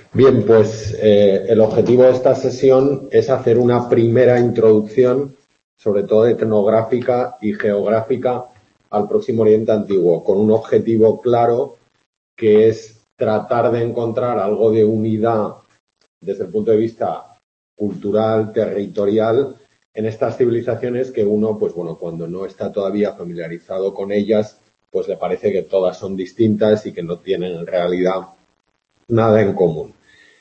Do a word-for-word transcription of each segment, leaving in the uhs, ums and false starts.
Bien, pues eh, el objetivo de esta sesión es hacer una primera introducción, sobre todo etnográfica y geográfica, al Próximo Oriente Antiguo, con un objetivo claro que es tratar de encontrar algo de unidad desde el punto de vista cultural, territorial, en estas civilizaciones que uno, pues bueno, cuando no está todavía familiarizado con ellas, pues le parece que todas son distintas y que no tienen en realidad nada en común.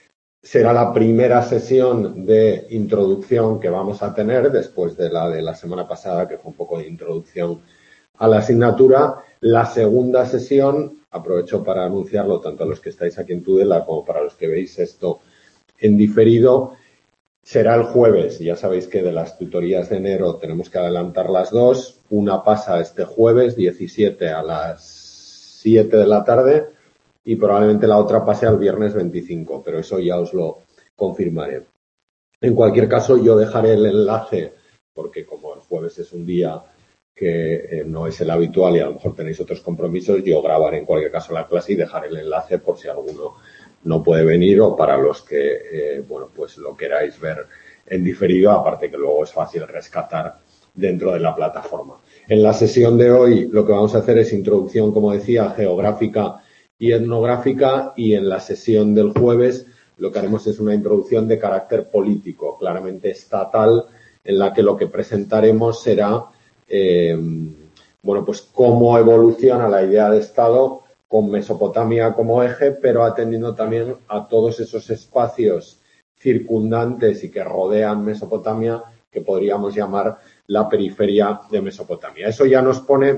Será la primera sesión de introducción que vamos a tener después de la de la semana pasada, que fue un poco de introducción a la asignatura. La segunda sesión, aprovecho para anunciarlo tanto a los que estáis aquí en Tudela como para los que veis esto en diferido, será el jueves. Ya sabéis que de las tutorías de enero tenemos que adelantar las dos. Una pasa este jueves diecisiete a las siete de la tarde y probablemente la otra pase al viernes veinticinco, pero eso ya os lo confirmaré. En cualquier caso, yo dejaré el enlace, porque como el jueves es un día que eh, no es el habitual y a lo mejor tenéis otros compromisos, yo grabaré en cualquier caso la clase y dejaré el enlace por si alguno no puede venir o para los que, eh, bueno, pues lo queráis ver en diferido, aparte que luego es fácil rescatar dentro de la plataforma. En la sesión de hoy lo que vamos a hacer es introducción, como decía, geográfica y etnográfica, y en la sesión del jueves lo que haremos es una introducción de carácter político, claramente estatal, en la que lo que presentaremos será, eh, bueno, pues cómo evoluciona la idea de Estado con Mesopotamia como eje, pero atendiendo también a todos esos espacios circundantes y que rodean Mesopotamia, que podríamos llamar la periferia de Mesopotamia. Eso ya nos pone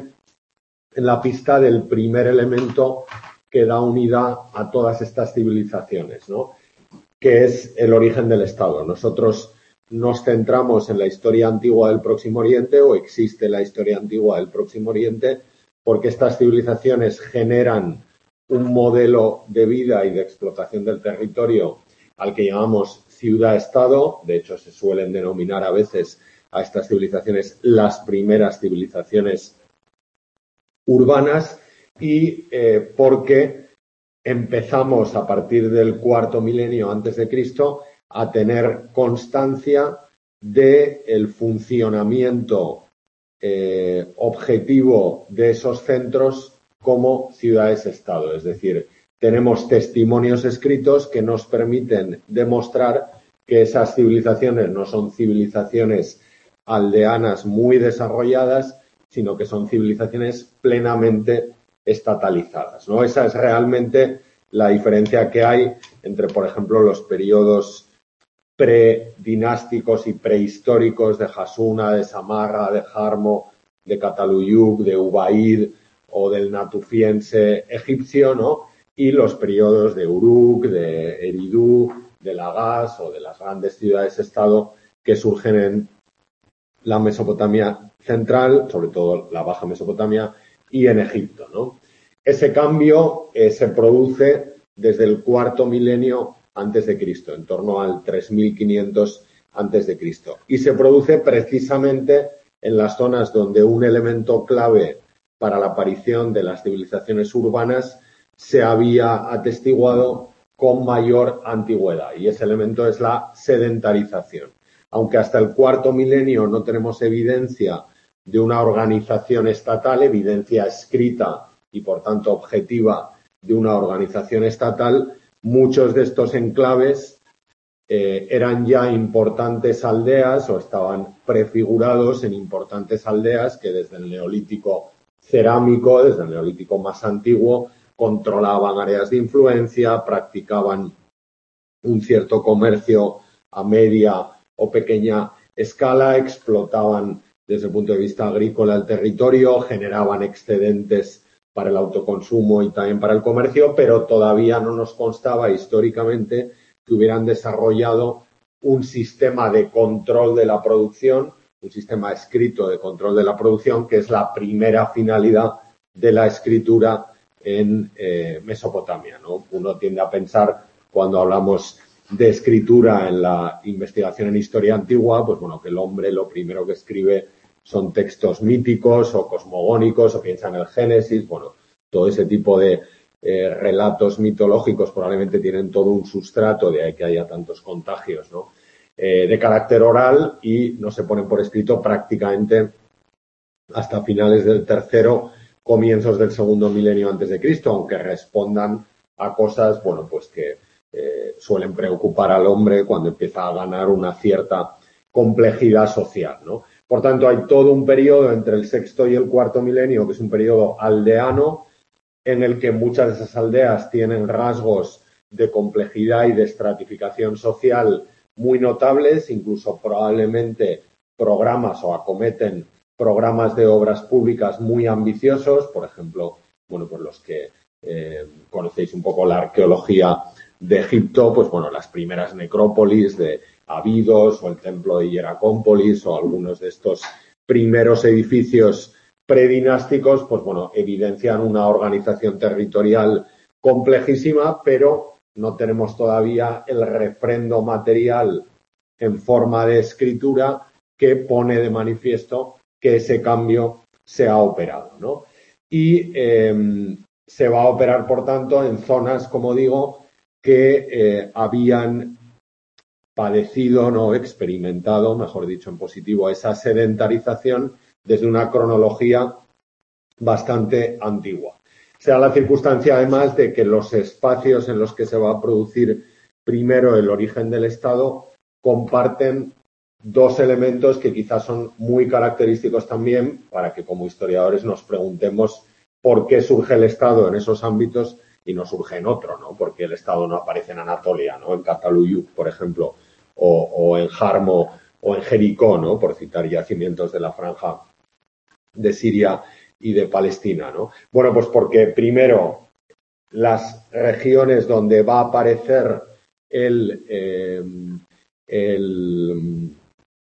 en la pista del primer elemento que da unidad a todas estas civilizaciones, ¿no?, que es el origen del Estado. Nosotros nos centramos en la historia antigua del Próximo Oriente, o existe la historia antigua del Próximo Oriente, porque estas civilizaciones generan un modelo de vida y de explotación del territorio al que llamamos ciudad-estado. De hecho, se suelen denominar a veces a estas civilizaciones las primeras civilizaciones urbanas, y eh, porque empezamos a partir del cuarto milenio antes de Cristo a tener constancia del funcionamiento eh, objetivo de esos centros como ciudades-estado. Es decir, tenemos testimonios escritos que nos permiten demostrar que esas civilizaciones no son civilizaciones aldeanas muy desarrolladas, sino que son civilizaciones plenamente estatalizadas, ¿no? Esa es realmente la diferencia que hay entre, por ejemplo, los periodos predinásticos y prehistóricos de Hasuna, de Samarra, de Jarmo, de Cataluyuk, de Ubaid o del Natufiense egipcio, ¿no?, y los periodos de Uruk, de Eridu, de Lagash o de las grandes ciudades-estado que surgen en la Mesopotamia central, sobre todo la Baja Mesopotamia, y en Egipto, ¿no? Ese cambio eh, se produce desde el cuarto milenio antes de Cristo, en torno al tres mil quinientos antes de Cristo, y se produce precisamente en las zonas donde un elemento clave para la aparición de las civilizaciones urbanas se había atestiguado con mayor antigüedad, y ese elemento es la sedentarización. Aunque hasta el cuarto milenio no tenemos evidencia de una organización estatal, evidencia escrita y por tanto objetiva de una organización estatal, muchos de estos enclaves eh, eran ya importantes aldeas o estaban prefigurados en importantes aldeas que desde el neolítico cerámico, desde el neolítico más antiguo, controlaban áreas de influencia, practicaban un cierto comercio a media o pequeña escala, explotaban desde el punto de vista agrícola el territorio, generaban excedentes para el autoconsumo y también para el comercio, pero todavía no nos constaba históricamente que hubieran desarrollado un sistema de control de la producción, un sistema escrito de control de la producción, que es la primera finalidad de la escritura en eh, Mesopotamia, ¿no? Uno tiende a pensar, cuando hablamos de escritura en la investigación en historia antigua, pues bueno, que el hombre lo primero que escribe son textos míticos o cosmogónicos, o piensa en el Génesis, bueno, todo ese tipo de eh, relatos mitológicos probablemente tienen todo un sustrato, de ahí que haya tantos contagios, ¿no? Eh, de carácter oral y no se ponen por escrito prácticamente hasta finales del tercero, comienzos del segundo milenio antes de Cristo, aunque respondan a cosas, bueno, pues que eh, suelen preocupar al hombre cuando empieza a ganar una cierta complejidad social, ¿no? Por tanto, hay todo un periodo entre el sexto y el cuarto milenio, que es un periodo aldeano, en el que muchas de esas aldeas tienen rasgos de complejidad y de estratificación social muy notables, incluso probablemente programas o acometen programas de obras públicas muy ambiciosos, por ejemplo, bueno, pues los que eh, conocéis un poco la arqueología de Egipto, pues bueno, las primeras necrópolis de Abidos o el templo de Hieracómpolis o algunos de estos primeros edificios predinásticos, pues bueno, evidencian una organización territorial complejísima, pero no tenemos todavía el refrendo material en forma de escritura que pone de manifiesto que ese cambio se ha operado, ¿no? Y eh, se va a operar, por tanto, en zonas, como digo, que eh, habían padecido, no experimentado, mejor dicho en positivo, esa sedentarización desde una cronología bastante antigua. Se da la circunstancia, además, de que los espacios en los que se va a producir primero el origen del Estado comparten dos elementos que quizás son muy característicos también para que como historiadores nos preguntemos por qué surge el Estado en esos ámbitos y no surge en otro, ¿no? Porque el Estado no aparece en Anatolia, ¿no? En Cataluyuk, por ejemplo, o, o en Jarmo o en Jericó, ¿no? Por citar yacimientos de la franja de Siria y de Palestina, ¿no? Bueno, pues porque primero las regiones donde va a aparecer el, eh, el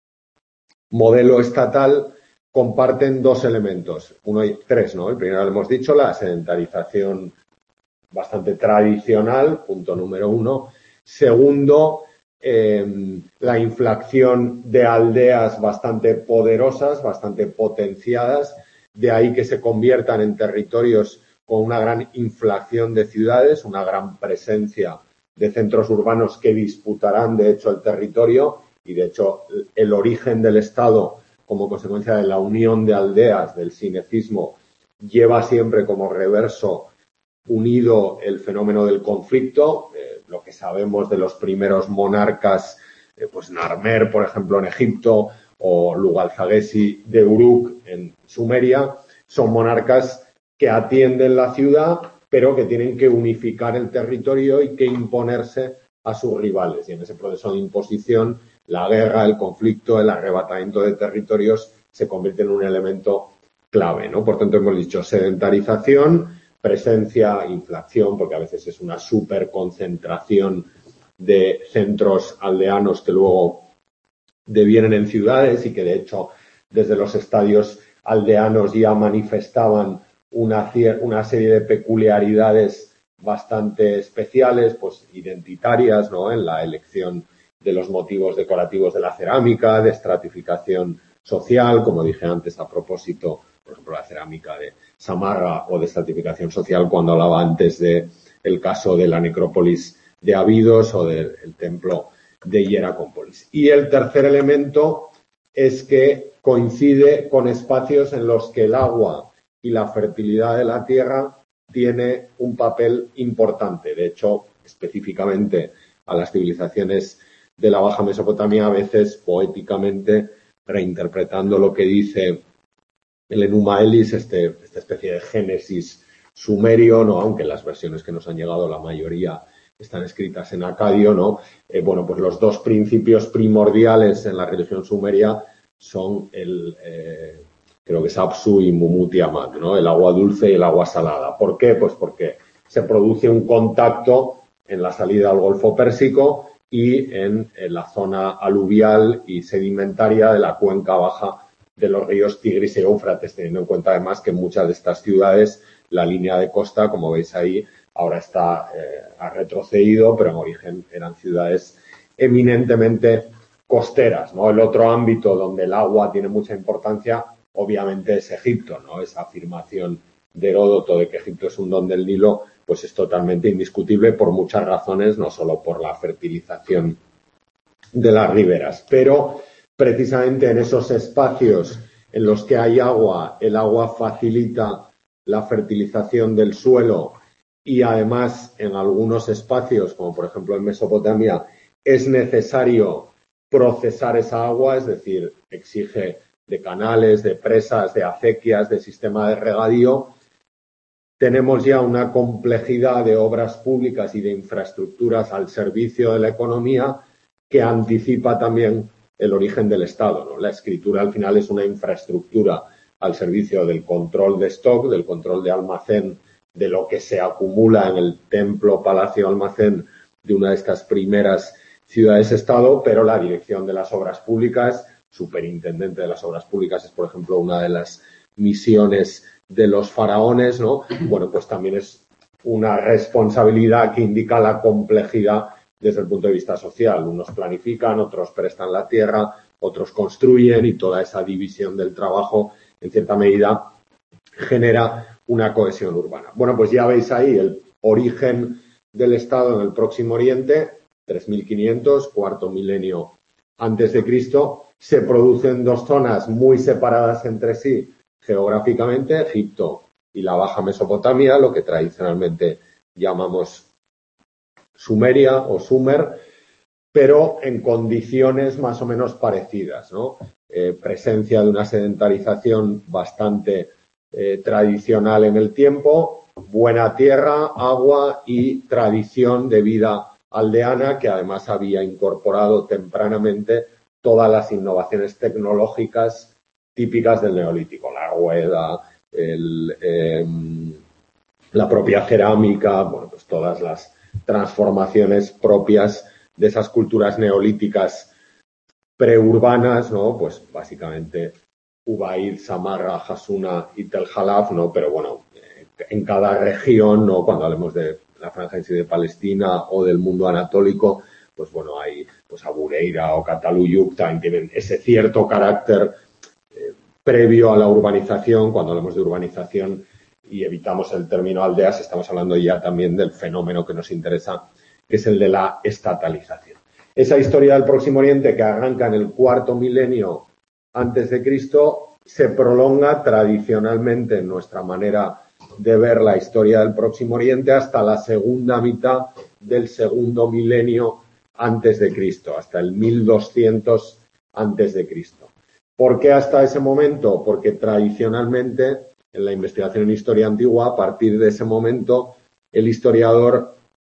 modelo estatal comparten dos elementos, uno y tres, ¿no? El primero lo hemos dicho, la sedentarización bastante tradicional, punto número uno. Segundo, eh, la inflación de aldeas bastante poderosas, bastante potenciadas, de ahí que se conviertan en territorios con una gran inflación de ciudades, una gran presencia de centros urbanos que disputarán, de hecho, el territorio y, de hecho, el origen del Estado como consecuencia de la unión de aldeas, del sinecismo, lleva siempre como reverso unido el fenómeno del conflicto, eh, lo que sabemos de los primeros monarcas, eh, pues Narmer, por ejemplo, en Egipto, o Lugal-Zaghesi de Uruk en Sumeria, son monarcas que atienden la ciudad, pero que tienen que unificar el territorio y que imponerse a sus rivales. Y en ese proceso de imposición, la guerra, el conflicto, el arrebatamiento de territorios se convierte en un elemento clave, ¿no? Por tanto, hemos dicho sedentarización, presencia, inflación, porque a veces es una superconcentración de centros aldeanos que luego devienen en ciudades y que, de hecho, desde los estadios aldeanos ya manifestaban una, una serie de peculiaridades bastante especiales, pues identitarias, ¿no? En la elección de los motivos decorativos de la cerámica, de estratificación social, como dije antes a propósito, por ejemplo, la cerámica de Samarra, o de estratificación social cuando hablaba antes de el caso de la necrópolis de Abidos o del templo de Hieracómpolis. Y el tercer elemento es que coincide con espacios en los que el agua y la fertilidad de la tierra tiene un papel importante. De hecho, específicamente a las civilizaciones de la Baja Mesopotamia, a veces poéticamente reinterpretando lo que dice el Enuma Elis, este, esta especie de génesis sumerio, ¿no? Aunque las versiones que nos han llegado, la mayoría están escritas en acadio, ¿no? Eh, bueno, pues los dos principios primordiales en la religión sumeria son el, eh, creo que es Apsu y Mumu Tiamat, ¿no? El agua dulce y el agua salada. ¿Por qué? Pues porque se produce un contacto en la salida al Golfo Pérsico y en, en la zona aluvial y sedimentaria de la cuenca baja de los ríos Tigris y Éufrates, teniendo en cuenta además que en muchas de estas ciudades la línea de costa, como veis ahí, ahora está eh, ha retrocedido, pero en origen eran ciudades eminentemente costeras, ¿no? El otro ámbito donde el agua tiene mucha importancia, obviamente, es Egipto, ¿no? Esa afirmación de Heródoto de que Egipto es un don del Nilo pues es totalmente indiscutible por muchas razones, no solo por la fertilización de las riberas, pero precisamente en esos espacios en los que hay agua, el agua facilita la fertilización del suelo y además en algunos espacios, como por ejemplo en Mesopotamia, es necesario procesar esa agua, es decir, exige de canales, de presas, de acequias, de sistema de regadío. Tenemos ya una complejidad de obras públicas y de infraestructuras al servicio de la economía que anticipa también el origen del Estado, ¿no? La escritura al final es una infraestructura al servicio del control de stock, del control de almacén, de lo que se acumula en el templo, palacio, almacén de una de estas primeras ciudades-estado, pero la dirección de las obras públicas, superintendente de las obras públicas es, por ejemplo, una de las misiones de los faraones, ¿no? Bueno, pues también es una responsabilidad que indica la complejidad desde el punto de vista social. Unos planifican, otros prestan la tierra, otros construyen y toda esa división del trabajo, en cierta medida, genera una cohesión urbana. Bueno, pues ya veis ahí el origen del Estado en el Próximo Oriente, tres mil quinientos, cuarto milenio antes de Cristo. Se producen dos zonas muy separadas entre sí geográficamente, Egipto y la Baja Mesopotamia, lo que tradicionalmente llamamos Sumeria o Sumer, pero en condiciones más o menos parecidas, ¿no? Eh, presencia de una sedentarización bastante eh, tradicional en el tiempo, buena tierra, agua y tradición de vida aldeana que además había incorporado tempranamente todas las innovaciones tecnológicas típicas del Neolítico, la rueda, el, eh, la propia cerámica, bueno, pues todas las transformaciones propias de esas culturas neolíticas preurbanas, ¿no? Pues básicamente Ubaid, Samarra, Hasuna y Tel Halaf, ¿no? Pero bueno, en cada región, ¿no? Cuando hablemos de la franja en sí de Palestina o del mundo anatólico, pues bueno, hay pues Abureira o Cataluyuk también tienen ese cierto carácter eh, previo a la urbanización. Cuando hablamos de urbanización y evitamos el término aldeas, estamos hablando ya también del fenómeno que nos interesa, que es el de la estatalización. Esa historia del Próximo Oriente que arranca en el cuarto milenio antes de Cristo se prolonga tradicionalmente en nuestra manera de ver la historia del Próximo Oriente hasta la segunda mitad del segundo milenio antes de Cristo, hasta el mil doscientos antes de Cristo. ¿Por qué hasta ese momento? Porque tradicionalmente en la investigación en historia antigua, a partir de ese momento, el historiador,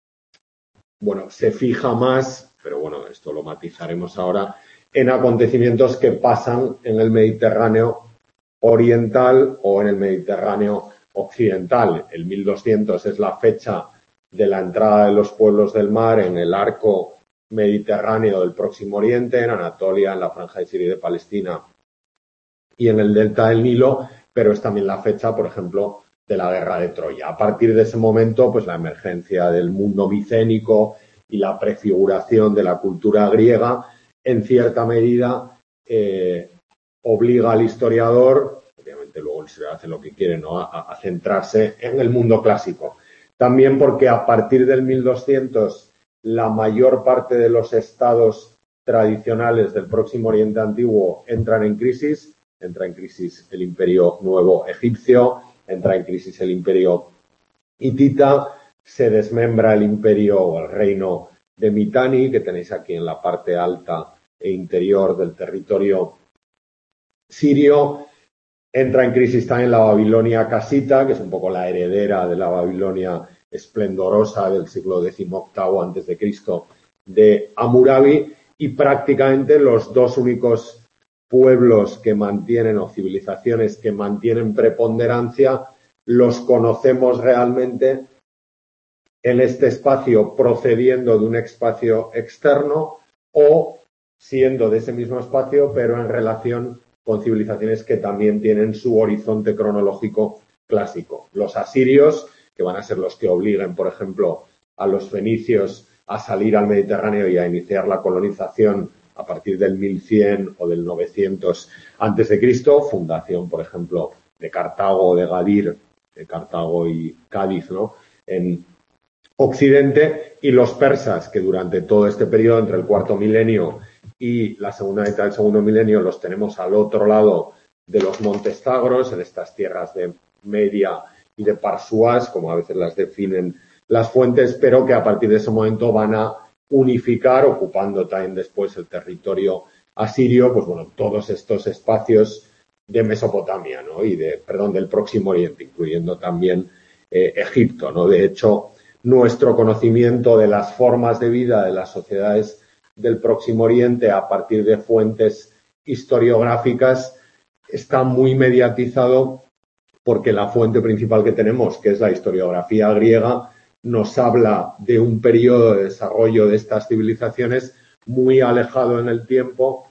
bueno, se fija más, pero bueno, esto lo matizaremos ahora, en acontecimientos que pasan en el Mediterráneo oriental o en el Mediterráneo occidental. El mil doscientos es la fecha de la entrada de los pueblos del mar en el arco mediterráneo del Próximo Oriente, en Anatolia, en la franja de Siria y de Palestina y en el delta del Nilo, pero es también la fecha, por ejemplo, de la guerra de Troya. A partir de ese momento, pues la emergencia del mundo micénico y la prefiguración de la cultura griega, en cierta medida, eh, obliga al historiador, obviamente luego el historiador hace lo que quiere, ¿no?, a, a centrarse en el mundo clásico. También porque a partir del mil doscientos la mayor parte de los estados tradicionales del Próximo Oriente Antiguo entran en crisis. Entra en crisis el imperio nuevo egipcio, entra en crisis el imperio hitita, se desmembra el imperio o el reino de Mitanni, que tenéis aquí en la parte alta e interior del territorio sirio. Entra en crisis también la Babilonia casita, que es un poco la heredera de la Babilonia esplendorosa del siglo decimoctavo antes de Cristo de Hammurabi, y prácticamente los dos únicos pueblos que mantienen o civilizaciones que mantienen preponderancia los conocemos realmente en este espacio procediendo de un espacio externo o siendo de ese mismo espacio pero en relación con civilizaciones que también tienen su horizonte cronológico clásico. Los asirios, que van a ser los que obliguen, por ejemplo, a los fenicios a salir al Mediterráneo y a iniciar la colonización a partir del mil cien o del novecientos antes de Cristo, fundación, por ejemplo, de Cartago, de Gadir, de Cartago y Cádiz, ¿no?, en Occidente, y los persas, que durante todo este periodo, entre el cuarto milenio y la segunda mitad del segundo milenio, los tenemos al otro lado de los Montes Zagros, en estas tierras de Media y de Parsuas, como a veces las definen las fuentes, pero que a partir de ese momento van a unificar, ocupando también después el territorio asirio, pues bueno, todos estos espacios de Mesopotamia, ¿no? Y de, perdón, del Próximo Oriente, incluyendo también eh, Egipto, ¿no? De hecho, nuestro conocimiento de las formas de vida de las sociedades del Próximo Oriente a partir de fuentes historiográficas está muy mediatizado porque la fuente principal que tenemos, que es la historiografía griega, nos habla de un periodo de desarrollo de estas civilizaciones muy alejado en el tiempo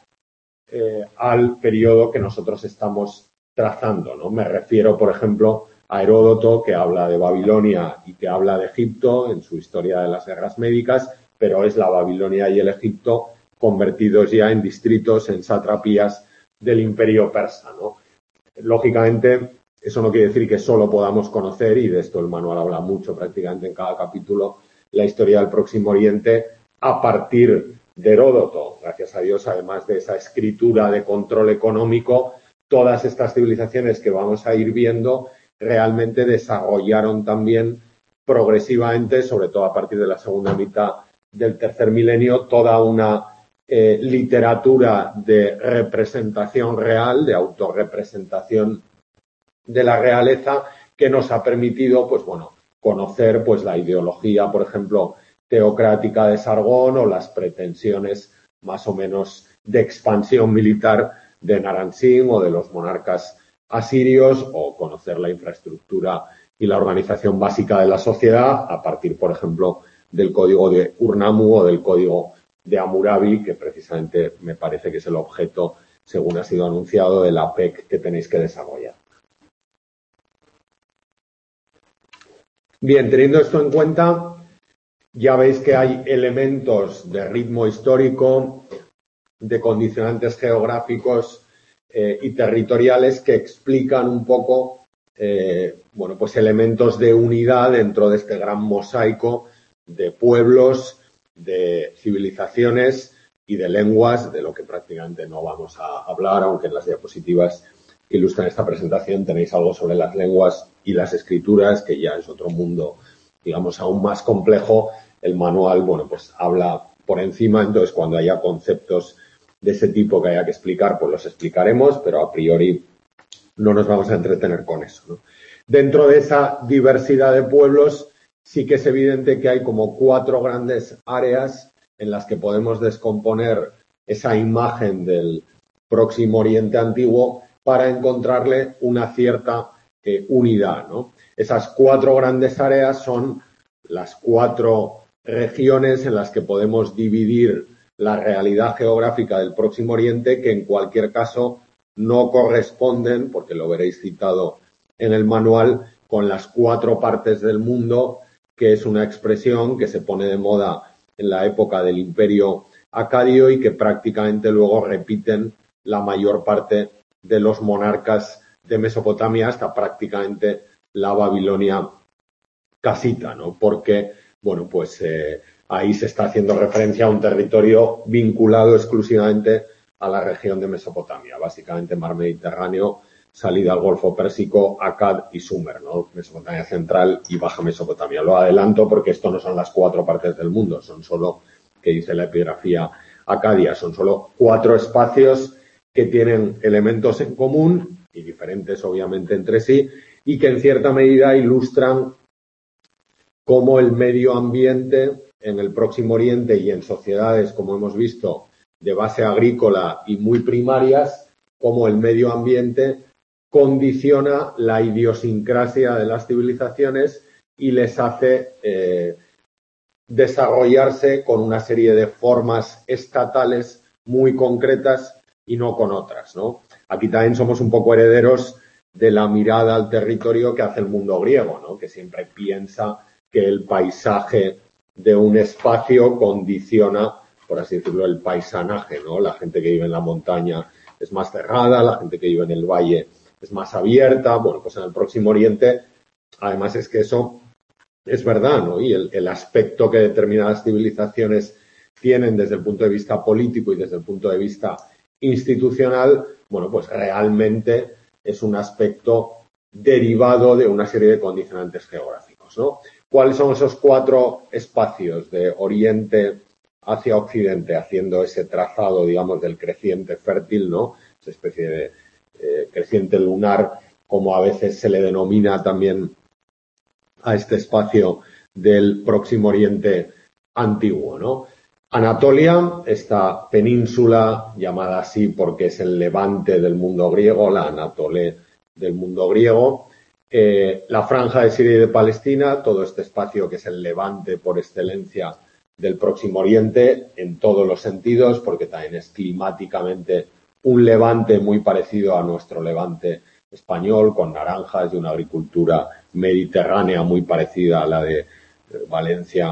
eh, al periodo que nosotros estamos trazando, ¿no? Me refiero, por ejemplo, a Heródoto, que habla de Babilonia y que habla de Egipto en su historia de las guerras médicas, pero es la Babilonia y el Egipto convertidos ya en distritos, en satrapías del imperio persa, ¿no? Lógicamente, eso no quiere decir que solo podamos conocer, y de esto el manual habla mucho prácticamente en cada capítulo, la historia del Próximo Oriente a partir de Heródoto. Gracias a Dios, además de esa escritura de control económico, todas estas civilizaciones que vamos a ir viendo realmente desarrollaron también progresivamente, sobre todo a partir de la segunda mitad del tercer milenio, toda una eh, literatura de representación real, de autorrepresentación de la realeza, que nos ha permitido, pues bueno, conocer pues la ideología, por ejemplo, teocrática de Sargón o las pretensiones más o menos de expansión militar de Naram-Sin o de los monarcas asirios, o conocer la infraestructura y la organización básica de la sociedad a partir, por ejemplo, del código de Ur-Nammu o del código de Hammurabi, que precisamente me parece que es el objeto, según ha sido anunciado, de la P E C que tenéis que desarrollar. Bien, teniendo esto en cuenta, ya veis que hay elementos de ritmo histórico, de condicionantes geográficos eh, y territoriales que explican un poco, eh, bueno, pues elementos de unidad dentro de este gran mosaico de pueblos, de civilizaciones y de lenguas, de lo que prácticamente no vamos a hablar, aunque en las diapositivas que ilustran esta presentación tenéis algo sobre las lenguas y las escrituras, que ya es otro mundo, digamos, aún más complejo. El manual, bueno, pues habla por encima, entonces cuando haya conceptos de ese tipo que haya que explicar, pues los explicaremos, pero a priori no nos vamos a entretener con eso, ¿no? Dentro de esa diversidad de pueblos, sí que es evidente que hay como cuatro grandes áreas en las que podemos descomponer esa imagen del Próximo Oriente antiguo para encontrarle una cierta eh, unidad, ¿no? Esas cuatro grandes áreas son las cuatro regiones en las que podemos dividir la realidad geográfica del Próximo Oriente, que en cualquier caso no corresponden, porque lo veréis citado en el manual, con las cuatro partes del mundo, que es una expresión que se pone de moda en la época del Imperio Acadio y que prácticamente luego repiten la mayor parte de los monarcas de Mesopotamia hasta prácticamente la Babilonia casita, ¿no? Porque, bueno, pues eh, ahí se está haciendo referencia a un territorio vinculado exclusivamente a la región de Mesopotamia, básicamente mar Mediterráneo, salida al Golfo Pérsico, Akkad y Sumer, ¿no? Mesopotamia central y Baja Mesopotamia. Lo adelanto porque esto no son las cuatro partes del mundo, son solo, que dice la epigrafía acadia, son solo cuatro espacios que tienen elementos en común y diferentes obviamente entre sí, y que en cierta medida ilustran cómo el medio ambiente en el Próximo Oriente y en sociedades, como hemos visto, de base agrícola y muy primarias, cómo el medio ambiente condiciona la idiosincrasia de las civilizaciones y les hace eh, desarrollarse con una serie de formas estatales muy concretas y no con otras, ¿no? Aquí también somos un poco herederos de la mirada al territorio que hace el mundo griego, ¿no? Que siempre piensa que el paisaje de un espacio condiciona, por así decirlo, el paisanaje, ¿no? La gente que vive en la montaña es más cerrada, la gente que vive en el valle es más abierta. Bueno, pues en el Próximo Oriente, además es que eso es verdad, ¿no? Y el, el aspecto que determinadas civilizaciones tienen desde el punto de vista político y desde el punto de vista institucional, bueno, pues realmente es un aspecto derivado de una serie de condicionantes geográficos, ¿no? ¿Cuáles son esos cuatro espacios de Oriente hacia Occidente, haciendo ese trazado, digamos, del creciente fértil, ¿no? Esa especie de eh, creciente lunar, como a veces se le denomina también a este espacio del Próximo Oriente antiguo, ¿no? Anatolia, esta península llamada así porque es el levante del mundo griego, la Anatole del mundo griego, eh, la franja de Siria y de Palestina, todo este espacio que es el levante por excelencia del Próximo Oriente en todos los sentidos, porque también es climáticamente un levante muy parecido a nuestro levante español, con naranjas y una agricultura mediterránea muy parecida a la de Valencia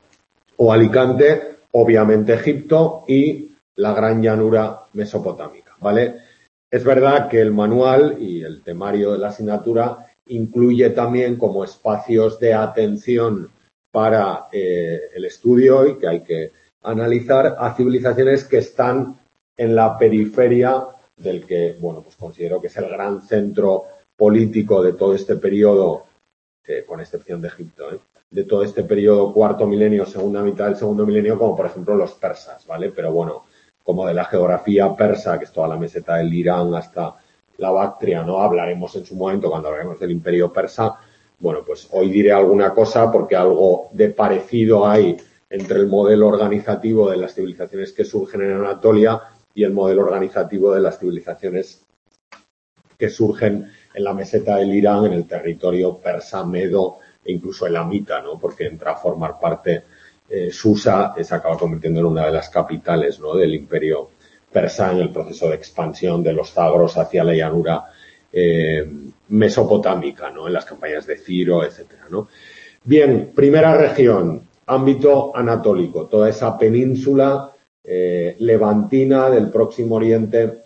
o Alicante, obviamente Egipto y la gran llanura mesopotámica, ¿vale? Es verdad que el manual y el temario de la asignatura incluye también como espacios de atención para eh, el estudio y que hay que analizar a civilizaciones que están en la periferia del que, bueno, pues considero que es el gran centro político de todo este periodo, eh, con excepción de Egipto, ¿eh? de todo este periodo cuarto milenio, segunda mitad del segundo milenio, como por ejemplo los persas, ¿vale? Pero bueno, como de la geografía persa, que es toda la meseta del Irán hasta la Bactria, ¿no? Hablaremos en su momento cuando hablaremos del imperio persa. Bueno, pues hoy diré alguna cosa porque algo de parecido hay entre el modelo organizativo de las civilizaciones que surgen en Anatolia y el modelo organizativo de las civilizaciones que surgen en la meseta del Irán, en el territorio persa, medo e incluso elamita, ¿no? Porque entra a formar parte eh, Susa, se acaba convirtiendo en una de las capitales, ¿no? del imperio persa en el proceso de expansión de los zagros hacia la llanura eh, mesopotámica, ¿no? En las campañas de Ciro, etcétera, ¿no? Bien, primera región, ámbito anatólico, toda esa península eh, levantina del Próximo Oriente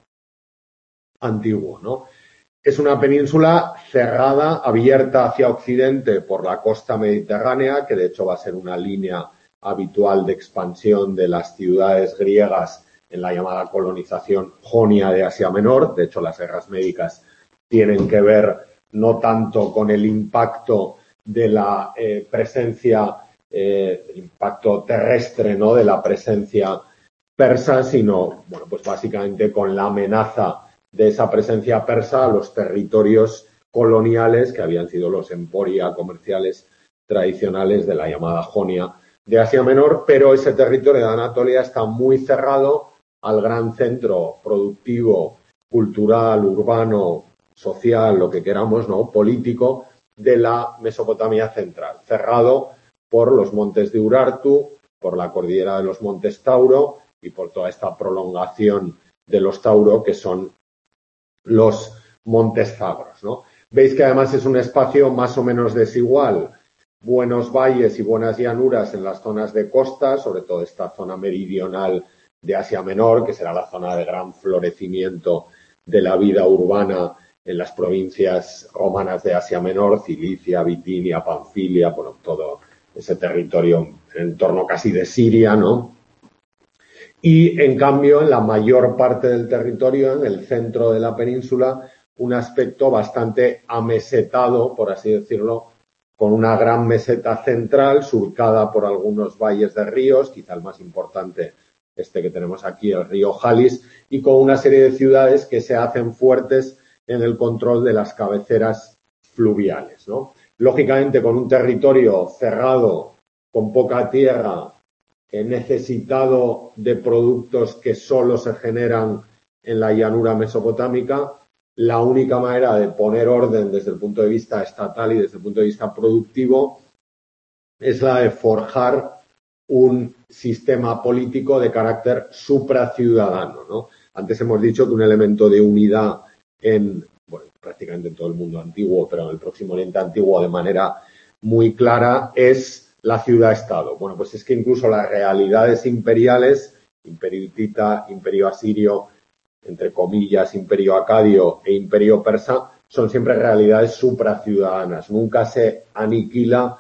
antiguo, ¿no? Es una península cerrada, abierta hacia occidente por la costa mediterránea, que de hecho va a ser una línea habitual de expansión de las ciudades griegas en la llamada colonización jonia de Asia Menor. De hecho, las guerras médicas tienen que ver no tanto con el impacto de la eh, presencia, eh, el impacto terrestre, ¿no? de la presencia persa, sino, bueno, pues básicamente con la amenaza de esa presencia persa a los territorios coloniales que habían sido los emporia comerciales tradicionales de la llamada Jonia de Asia Menor, pero ese territorio de Anatolia está muy cerrado al gran centro productivo, cultural, urbano, social, lo que queramos, ¿no? político de la Mesopotamia central, cerrado por los montes de Urartu, por la cordillera de los montes Tauro y por toda esta prolongación de los Tauro que son los montes Zagros, ¿no? Veis que además es un espacio más o menos desigual, buenos valles y buenas llanuras en las zonas de costa, sobre todo esta zona meridional de Asia Menor, que será la zona de gran florecimiento de la vida urbana en las provincias romanas de Asia Menor, Cilicia, Bitinia, Panfilia, bueno, todo ese territorio en torno casi de Siria, ¿no? Y, en cambio, en la mayor parte del territorio, en el centro de la península, un aspecto bastante amesetado, por así decirlo, con una gran meseta central surcada por algunos valles de ríos, quizá el más importante este que tenemos aquí, el río Jalis, y con una serie de ciudades que se hacen fuertes en el control de las cabeceras fluviales, ¿no? Lógicamente, con un territorio cerrado, con poca tierra, necesitado de productos que solo se generan en la llanura mesopotámica, la única manera de poner orden desde el punto de vista estatal y desde el punto de vista productivo es la de forjar un sistema político de carácter supraciudadano, ¿no? Antes hemos dicho que un elemento de unidad en, bueno, prácticamente en todo el mundo antiguo, pero en el Próximo Oriente antiguo de manera muy clara, es la ciudad-estado. Bueno, pues es que incluso las realidades imperiales, imperio hitita, imperio asirio, entre comillas, imperio acadio e imperio persa, son siempre realidades supraciudadanas. Nunca se aniquila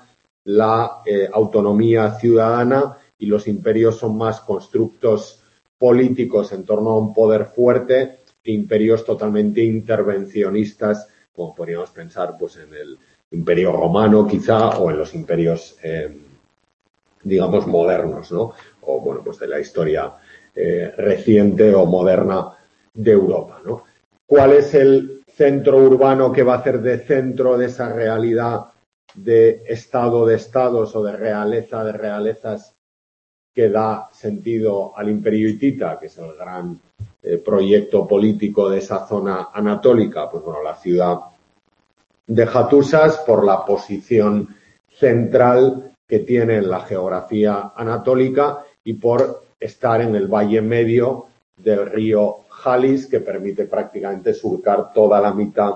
la eh, autonomía ciudadana, y los imperios son más constructos políticos en torno a un poder fuerte que imperios totalmente intervencionistas, como podríamos pensar pues en el Imperio Romano quizá, o en los imperios eh, digamos modernos, ¿no? O bueno, pues de la historia eh, reciente o moderna de Europa, ¿no? ¿Cuál es el centro urbano que va a hacer de centro de esa realidad de estado de estados o de realeza de realezas que da sentido al Imperio hitita, que es el gran eh, proyecto político de esa zona anatólica? Pues bueno, la ciudad de Hattusas, por la posición central que tiene en la geografía anatólica y por estar en el valle medio del río Jalis, que permite prácticamente surcar toda la mitad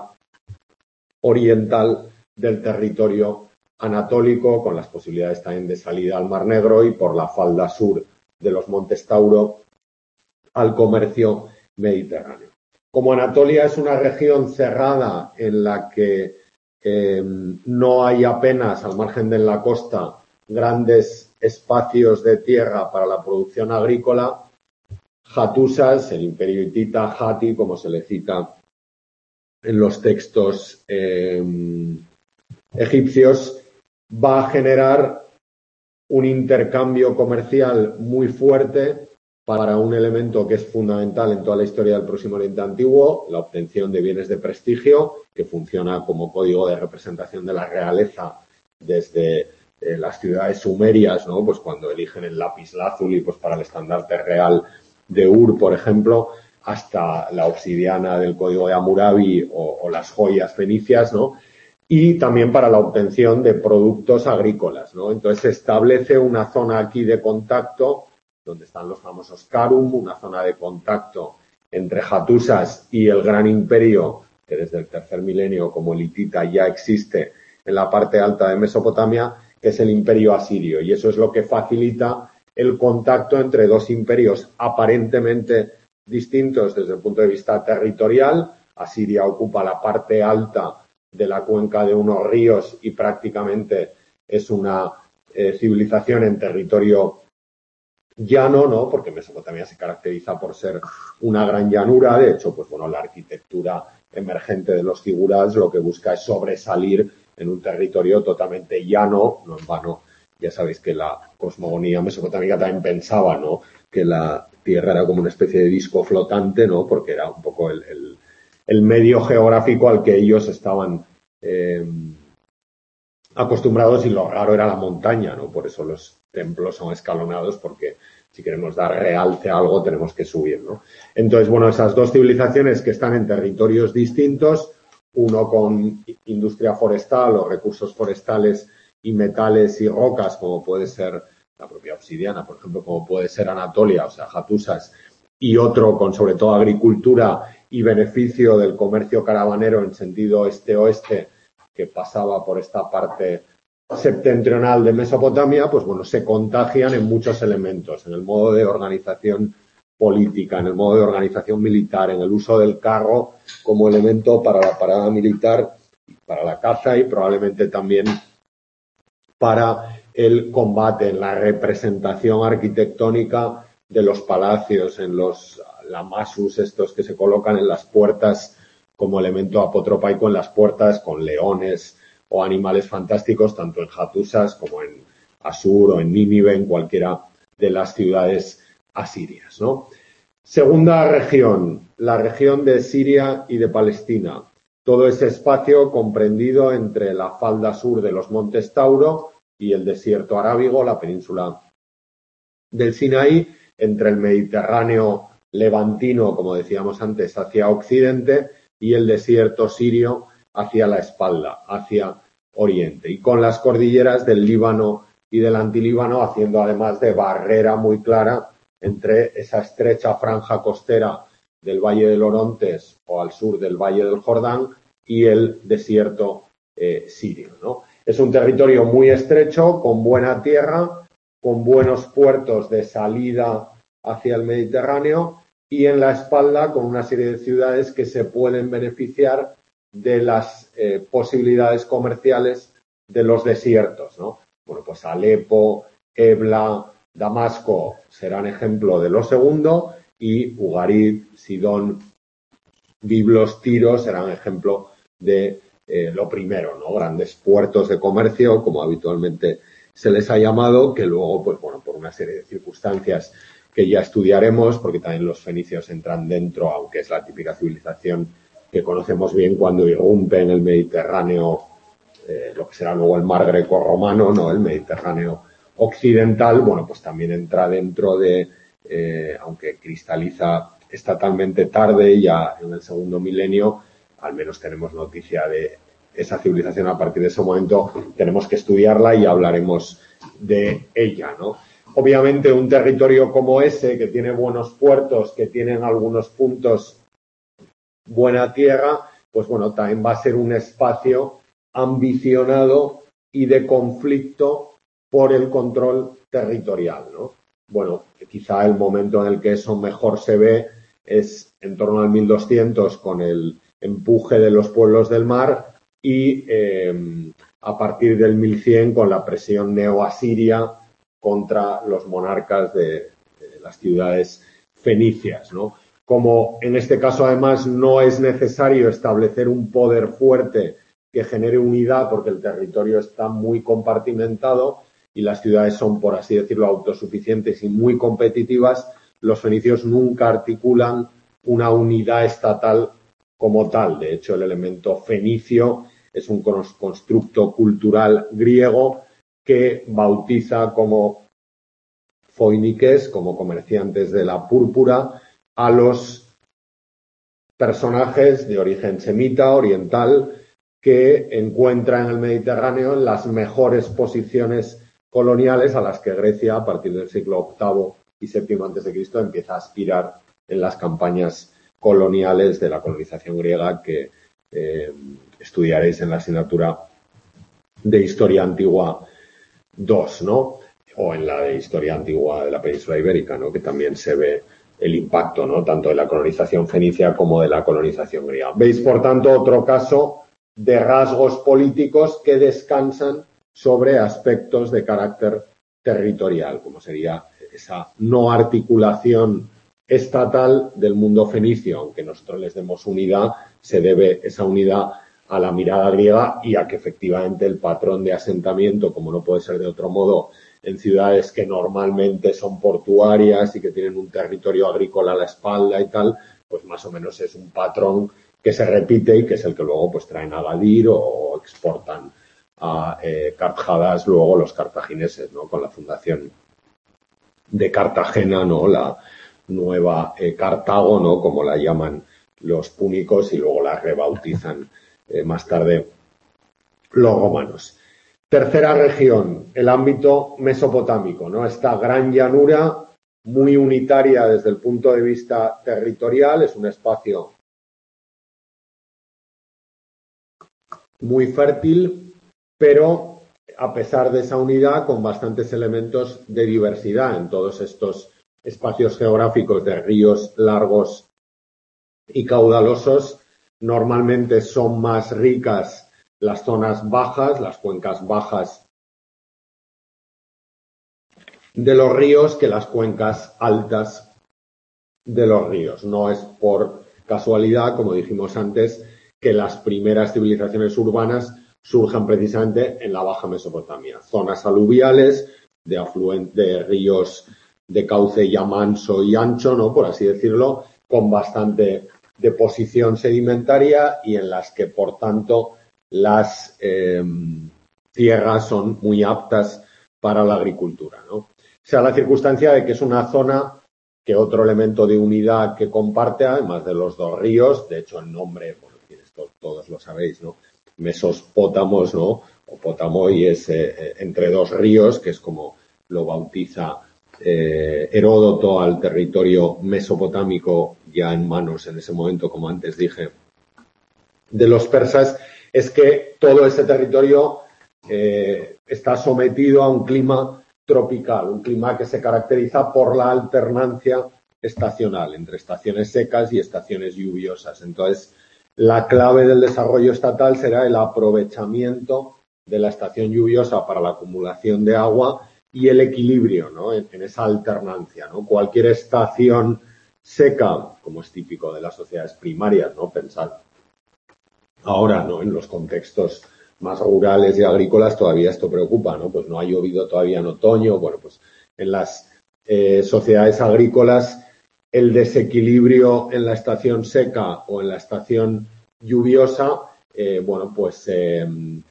oriental del territorio anatólico, con las posibilidades también de salida al Mar Negro, y por la falda sur de los Montes Tauro al comercio mediterráneo. Como Anatolia es una región cerrada en la que eh, no hay apenas, al margen de la costa, grandes espacios de tierra para la producción agrícola, Hattusas, el imperio hitita, Hatti, como se le cita en los textos eh, egipcios, va a generar un intercambio comercial muy fuerte para un elemento que es fundamental en toda la historia del Próximo Oriente Antiguo, la obtención de bienes de prestigio, que funciona como código de representación de la realeza desde eh, las ciudades sumerias, ¿no? Pues cuando eligen el lapislázuli pues para el estandarte real de Ur, por ejemplo, hasta la obsidiana del código de Hammurabi o, o las joyas fenicias, ¿no? Y también para la obtención de productos agrícolas, ¿no? Entonces se establece una zona aquí de contacto, donde están los famosos Karum, una zona de contacto entre Hattusas y el gran imperio, que desde el tercer milenio como el hitita ya existe en la parte alta de Mesopotamia, que es el imperio asirio. Y eso es lo que facilita el contacto entre dos imperios aparentemente distintos desde el punto de vista territorial. Asiria ocupa la parte alta de la cuenca de unos ríos y prácticamente es una eh, civilización en territorio llano, ¿no? Porque Mesopotamia se caracteriza por ser una gran llanura. De hecho, pues bueno, la arquitectura emergente de los zigurats lo que busca es sobresalir en un territorio totalmente llano, no en vano. Ya sabéis que la cosmogonía mesopotámica también pensaba, ¿no?, que la tierra era como una especie de disco flotante, ¿no?, porque era un poco el, el, el medio geográfico al que ellos estaban eh, acostumbrados, y lo raro era la montaña, ¿no? Por eso los templos son escalonados, porque si queremos dar realce a algo tenemos que subir, ¿no? Entonces, bueno, esas dos civilizaciones que están en territorios distintos, uno con industria forestal o recursos forestales y metales y rocas, como puede ser la propia obsidiana, por ejemplo, como puede ser Anatolia, o sea, Hattusas, y otro con sobre todo agricultura y beneficio del comercio caravanero en sentido este-oeste, que pasaba por esta parte septentrional de Mesopotamia, pues bueno, se contagian en muchos elementos, en el modo de organización política, en el modo de organización militar, en el uso del carro como elemento para la parada militar, para la caza y probablemente también para el combate, en la representación arquitectónica de los palacios, en los lamasus estos que se colocan en las puertas como elemento apotropaico en las puertas, con leones o animales fantásticos, tanto en Hattusas como en Asur o en Nínive, en cualquiera de las ciudades asirias, ¿no? Segunda región, la región de Siria y de Palestina. Todo ese espacio comprendido entre la falda sur de los Montes Tauro y el desierto arábigo, la península del Sinaí, entre el Mediterráneo levantino, como decíamos antes, hacia occidente, y el desierto sirio hacia la espalda, hacia oriente, y con las cordilleras del Líbano y del Antilíbano haciendo además de barrera muy clara entre esa estrecha franja costera del Valle de Orontes o al sur del Valle del Jordán y el desierto eh, sirio, ¿no? Es un territorio muy estrecho, con buena tierra, con buenos puertos de salida hacia el Mediterráneo, y en la espalda con una serie de ciudades que se pueden beneficiar de las eh, posibilidades comerciales de los desiertos, ¿no? Bueno, pues Alepo, Ebla, Damasco serán ejemplo de lo segundo y Ugarit, Sidón, Biblos, Tiro serán ejemplo de eh, lo primero, ¿no? Grandes puertos de comercio, como habitualmente se les ha llamado, que luego, pues bueno, por una serie de circunstancias que ya estudiaremos, porque también los fenicios entran dentro, aunque es la típica civilización que conocemos bien cuando irrumpe en el Mediterráneo, eh, lo que será luego el mar greco-romano, ¿no? El Mediterráneo occidental, bueno, pues también entra dentro de, eh, aunque cristaliza estatalmente tarde, ya en el segundo milenio, al menos tenemos noticia de esa civilización a partir de ese momento, tenemos que estudiarla y hablaremos de ella, ¿no? Obviamente un territorio como ese, que tiene buenos puertos, que tienen algunos puntos buena tierra, pues bueno, también va a ser un espacio ambicionado y de conflicto por el control territorial, ¿no? Bueno, quizá el momento en el que eso mejor se ve es en torno al mil doscientos con el empuje de los pueblos del mar y eh, a partir del mil cien con la presión neoasiria contra los monarcas de, de las ciudades fenicias, ¿no? Como en este caso además no es necesario establecer un poder fuerte que genere unidad porque el territorio está muy compartimentado y las ciudades son, por así decirlo, autosuficientes y muy competitivas, los fenicios nunca articulan una unidad estatal como tal. De hecho, el elemento fenicio es un constructo cultural griego que bautiza como foiniques, como comerciantes de la púrpura, a los personajes de origen semita, oriental, que encuentra en el Mediterráneo en las mejores posiciones coloniales a las que Grecia, a partir del siglo octavo y séptimo antes de Cristo, empieza a aspirar en las campañas coloniales de la colonización griega que eh, estudiaréis en la asignatura de Historia Antigua dos, ¿no? O en la de Historia Antigua de la Península Ibérica, ¿no? Que también se ve el impacto, ¿no? Tanto de la colonización fenicia como de la colonización griega. Veis, por tanto, otro caso de rasgos políticos que descansan sobre aspectos de carácter territorial, como sería esa no articulación estatal del mundo fenicio. Aunque nosotros les demos unidad, se debe esa unidad a la mirada griega y a que efectivamente el patrón de asentamiento, como no puede ser de otro modo, en ciudades que normalmente son portuarias y que tienen un territorio agrícola a la espalda y tal, pues más o menos es un patrón que se repite y que es el que luego pues traen a Agadir o exportan a eh, Cartajadas luego los cartagineses, ¿no? Con la fundación de Cartagena, ¿no? La nueva eh, Cartago, ¿no? Como la llaman los púnicos y luego la rebautizan eh, más tarde los romanos. Tercera región, el ámbito mesopotámico, ¿no? Esta gran llanura muy unitaria desde el punto de vista territorial, es un espacio muy fértil, pero a pesar de esa unidad con bastantes elementos de diversidad en todos estos espacios geográficos de ríos largos y caudalosos. Normalmente son más ricas las zonas bajas, las cuencas bajas de los ríos que las cuencas altas de los ríos. No es por casualidad, como dijimos antes, que las primeras civilizaciones urbanas surjan precisamente en la Baja Mesopotamia. Zonas aluviales de afluentes de ríos de cauce ya manso y ancho, ¿no? Por así decirlo, con bastante deposición sedimentaria y en las que, por tanto, las eh, tierras son muy aptas para la agricultura, ¿no? O sea, la circunstancia de que es una zona que otro elemento de unidad que comparte, además de los dos ríos, de hecho el nombre, bueno, esto todos lo sabéis, ¿no? Mesopótamos, ¿no? O Potamoy es eh, entre dos ríos, que es como lo bautiza eh, Heródoto al territorio mesopotámico ya en manos en ese momento, como antes dije, de los persas, es que todo ese territorio eh, está sometido a un clima tropical, un clima que se caracteriza por la alternancia estacional entre estaciones secas y estaciones lluviosas. Entonces, la clave del desarrollo estatal será el aprovechamiento de la estación lluviosa para la acumulación de agua y el equilibrio, ¿no? En, en esa alternancia, ¿no? Cualquier estación seca, como es típico de las sociedades primarias, ¿no? Pensar ahora, ¿no? En los contextos más rurales y agrícolas todavía esto preocupa, ¿no? Pues no ha llovido todavía en otoño. Bueno, pues en las eh, sociedades agrícolas el desequilibrio en la estación seca o en la estación lluviosa, eh, bueno, pues eh,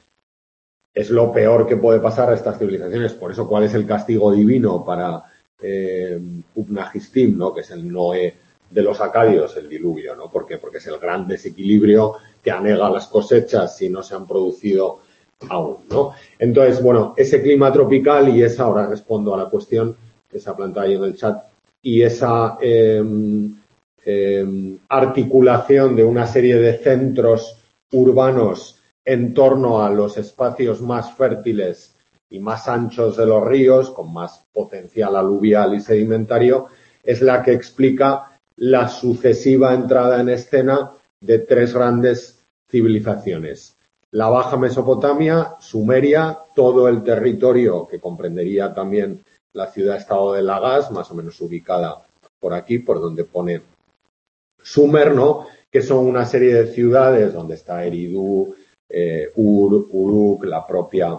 es lo peor que puede pasar a estas civilizaciones. Por eso, ¿cuál es el castigo divino para eh, Upnagistim, ¿no? Que es el Noé de los acadios, el diluvio, ¿no? ¿Por qué? Porque es el gran desequilibrio que anega las cosechas si no se han producido aún, ¿no? Entonces, bueno, ese clima tropical y esa, ahora respondo a la cuestión que se ha planteado ahí en el chat, y esa eh, eh, articulación de una serie de centros urbanos en torno a los espacios más fértiles y más anchos de los ríos, con más potencial aluvial y sedimentario, es la que explica la sucesiva entrada en escena de tres grandes civilizaciones. La Baja Mesopotamia, Sumeria, todo el territorio que comprendería también la ciudad-estado de Lagash, más o menos ubicada por aquí, por donde pone Sumer, ¿no? Que son una serie de ciudades donde está Eridu, eh, Ur, Uruk, la propia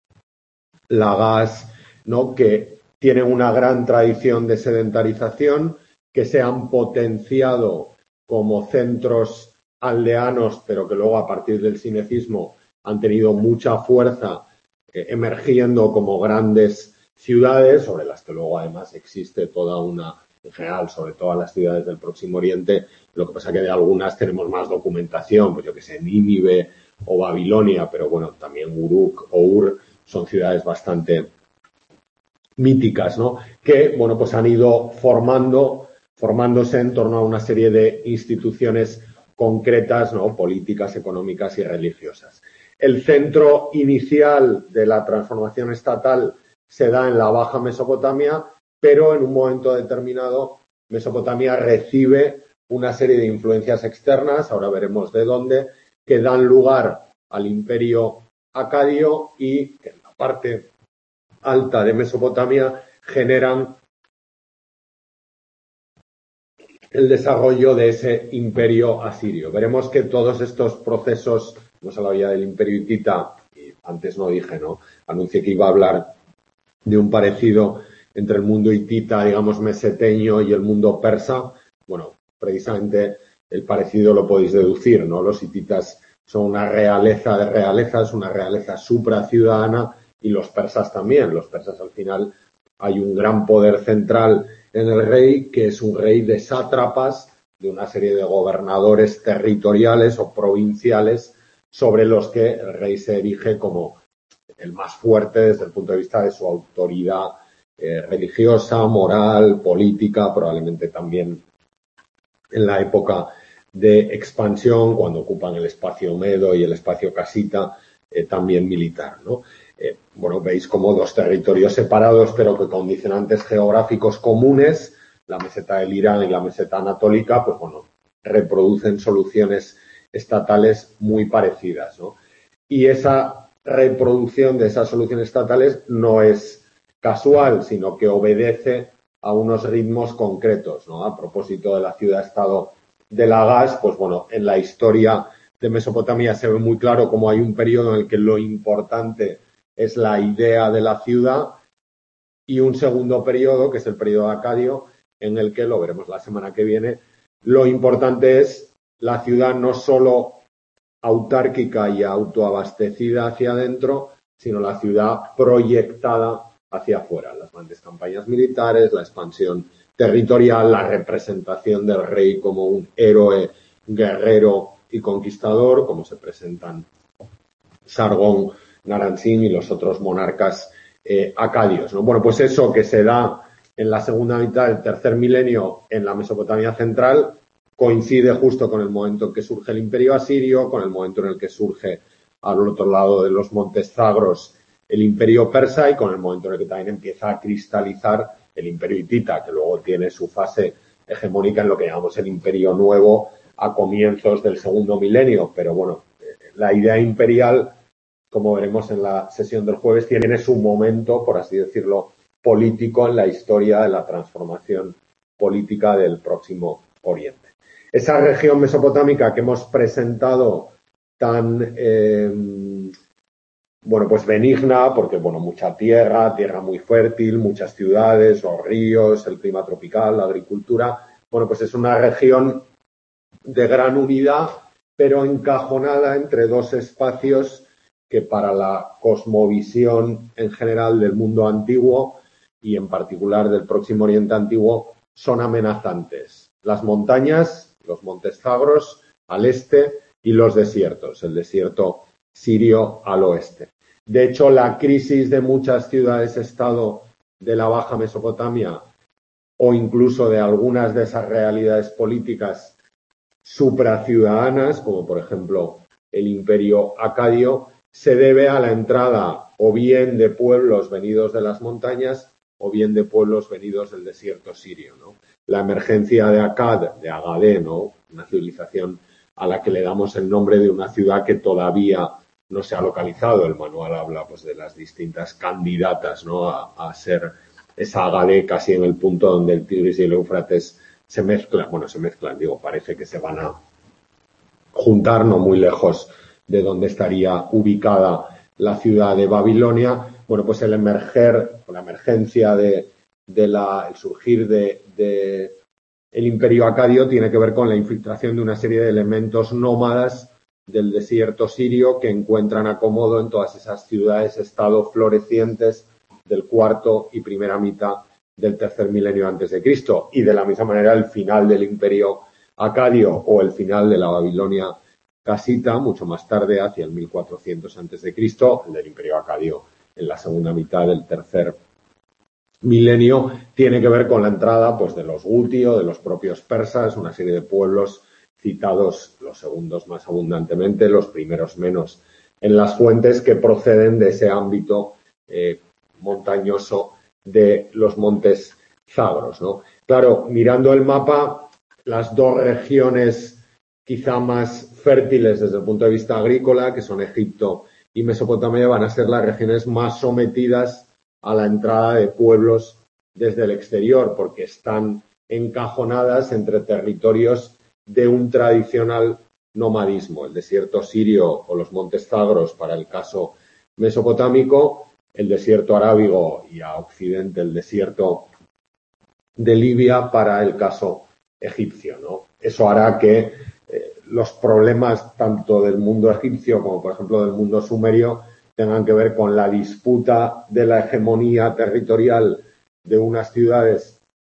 Lagash, ¿no? Que tienen una gran tradición de sedentarización, que se han potenciado como centros aldeanos, pero que luego a partir del sinecismo han tenido mucha fuerza, eh, emergiendo como grandes ciudades, sobre las que luego además existe toda una, en general, sobre todas las ciudades del Próximo Oriente. Lo que pasa que de algunas tenemos más documentación, pues yo que sé, Nínive o Babilonia, pero bueno, también Uruk o Ur son ciudades bastante míticas, ¿no? Que, bueno, pues han ido formando, formándose en torno a una serie de instituciones concretas, ¿no? Políticas, económicas y religiosas. El centro inicial de la transformación estatal se da en la Baja Mesopotamia, pero en un momento determinado Mesopotamia recibe una serie de influencias externas, ahora veremos de dónde, que dan lugar al imperio acadio y que en la parte alta de Mesopotamia generan el desarrollo de ese imperio asirio. Veremos que todos estos procesos, hemos hablado ya del imperio hitita, y antes no dije, ¿no? Anuncié que iba a hablar de un parecido entre el mundo hitita, digamos, meseteño y el mundo persa. Bueno, precisamente el parecido lo podéis deducir, ¿no? Los hititas son una realeza de realezas, una realeza supraciudadana, y los persas también. Los persas, al final, hay un gran poder central en el rey, que es un rey de sátrapas, de una serie de gobernadores territoriales o provinciales, sobre los que el rey se erige como el más fuerte desde el punto de vista de su autoridad eh, religiosa, moral, política, probablemente también en la época de expansión, cuando ocupan el espacio medo y el espacio casita, eh, también militar, ¿no? Eh, bueno, veis como dos territorios separados, pero que con condicionantes geográficos comunes, la meseta del Irán y la meseta anatólica, pues bueno, reproducen soluciones estatales muy parecidas, ¿no? Y esa reproducción de esas soluciones estatales no es casual, sino que obedece a unos ritmos concretos, ¿no? A propósito de la ciudad-estado de Lagash, pues bueno, en la historia de Mesopotamia se ve muy claro cómo hay un periodo en el que lo importante es la idea de la ciudad, y un segundo periodo, que es el periodo acadio, en el que, lo veremos la semana que viene, lo importante es la ciudad no solo autárquica y autoabastecida hacia adentro, sino la ciudad proyectada hacia afuera. Las grandes campañas militares, la expansión territorial, la representación del rey como un héroe, guerrero y conquistador, como se presentan Sargón, Naram-Sin y los otros monarcas eh, acadios, ¿no? Bueno, pues eso que se da en la segunda mitad del tercer milenio en la Mesopotamia central coincide justo con el momento en que surge el imperio asirio, con el momento en el que surge al otro lado de los montes Zagros el imperio persa, y con el momento en el que también empieza a cristalizar el imperio hitita, que luego tiene su fase hegemónica en lo que llamamos el imperio nuevo a comienzos del segundo milenio. Pero bueno, la idea imperial como veremos en la sesión del jueves, tiene su momento, por así decirlo, político en la historia de la transformación política del Próximo Oriente. Esa región mesopotámica que hemos presentado tan, eh, bueno, pues benigna, porque, bueno, mucha tierra, tierra muy fértil, muchas ciudades, los ríos, el clima tropical, la agricultura, bueno, pues es una región de gran unidad, pero encajonada entre dos espacios que para la cosmovisión en general del mundo antiguo y en particular del Próximo Oriente antiguo son amenazantes. Las montañas, los montes Zagros al este y los desiertos, el desierto sirio al oeste. De hecho, la crisis de muchas ciudades-estado de la Baja Mesopotamia o incluso de algunas de esas realidades políticas supraciudadanas, como por ejemplo el Imperio Acadio, se debe a la entrada o bien de pueblos venidos de las montañas o bien de pueblos venidos del desierto sirio, ¿no? La emergencia de Akkad, de Agadé, ¿no? Una civilización a la que le damos el nombre de una ciudad que todavía no se ha localizado. El manual habla pues de las distintas candidatas, ¿no? a, a ser esa Agadé casi en el punto donde el Tigris y el Éufrates se mezclan, bueno, se mezclan, digo, parece que se van a juntar no muy lejos de donde estaría ubicada la ciudad de Babilonia. Bueno, pues el emerger, la emergencia de, de la, el surgir de, de el Imperio Acadio tiene que ver con la infiltración de una serie de elementos nómadas del desierto sirio que encuentran acomodo en todas esas ciudades-estado florecientes del cuarto y primera mitad del tercer milenio antes de Cristo. Y de la misma manera el final del Imperio Acadio o el final de la Babilonia casita, mucho más tarde, hacia el mil cuatrocientos antes de Cristo, el del Imperio Acadio en la segunda mitad del tercer milenio, tiene que ver con la entrada pues de los Guti o de los propios persas, una serie de pueblos citados, los segundos más abundantemente, los primeros menos, en las fuentes que proceden de ese ámbito eh, montañoso de los montes Zagros, ¿no? Claro, mirando el mapa, las dos regiones quizá más fértiles desde el punto de vista agrícola, que son Egipto y Mesopotamia, van a ser las regiones más sometidas a la entrada de pueblos desde el exterior, porque están encajonadas entre territorios de un tradicional nomadismo, el desierto sirio o los montes Zagros para el caso mesopotámico, el desierto arábigo y a occidente el desierto de Libia para el caso egipcio, ¿no? Eso hará que eh, los problemas tanto del mundo egipcio como, por ejemplo, del mundo sumerio tengan que ver con la disputa de la hegemonía territorial de unas ciudades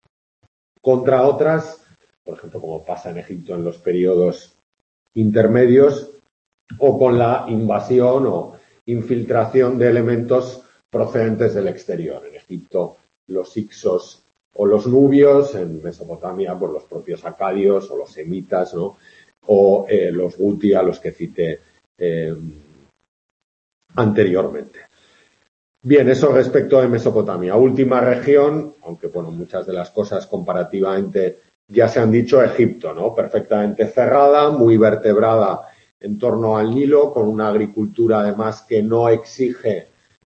contra otras, por ejemplo, como pasa en Egipto en los periodos intermedios, o con la invasión o infiltración de elementos procedentes del exterior. En Egipto, los hicsos o los nubios, en Mesopotamia, pues los propios acadios o los semitas, ¿no? O eh, los guti, a los que cité eh, anteriormente. Bien, eso respecto de Mesopotamia. Última región, aunque bueno, muchas de las cosas comparativamente ya se han dicho, Egipto, ¿no? Perfectamente cerrada, muy vertebrada en torno al Nilo, con una agricultura además que no exige